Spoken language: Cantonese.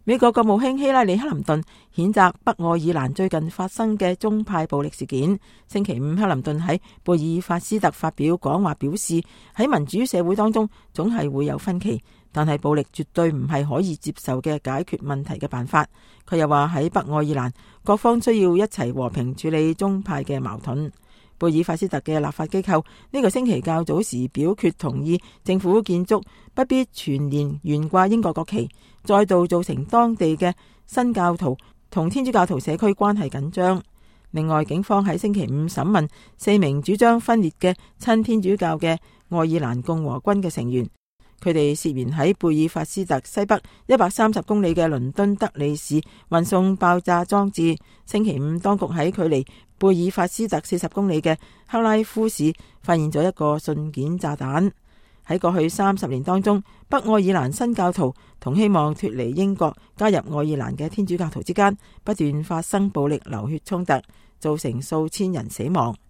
美國國務卿希拉里克林頓譴責北愛爾蘭最近發生嘅宗派暴力事件。星期五，克林頓喺貝爾法斯特發表講話，表示喺民主社會當中總係會有分歧，但係暴力絕對唔係可以接受嘅解決問題嘅辦法。佢又話喺北愛爾蘭，各方需要一齊和平處理宗派嘅矛盾。貝爾法斯特嘅立法機構呢個星期較早時表決同意政府建築不必全年懸掛英國國旗，再度造成當地嘅新教徒同天主教徒社區關係緊張。另外，警方喺星期五審問4名主張分裂嘅親天主教嘅愛爾蘭共和軍嘅成員，佢哋涉嫌喺貝爾法斯特西北130公里嘅倫敦德里市運送爆炸裝置。星期五，當局喺距離貝爾法斯特40公里嘅克拉夫市發現咗一個信件炸彈。喺過去30年當中，北愛爾蘭新教徒同希望脫離英國加入愛爾蘭嘅天主教徒之間不斷發生暴力流血衝突，造成數千人死亡。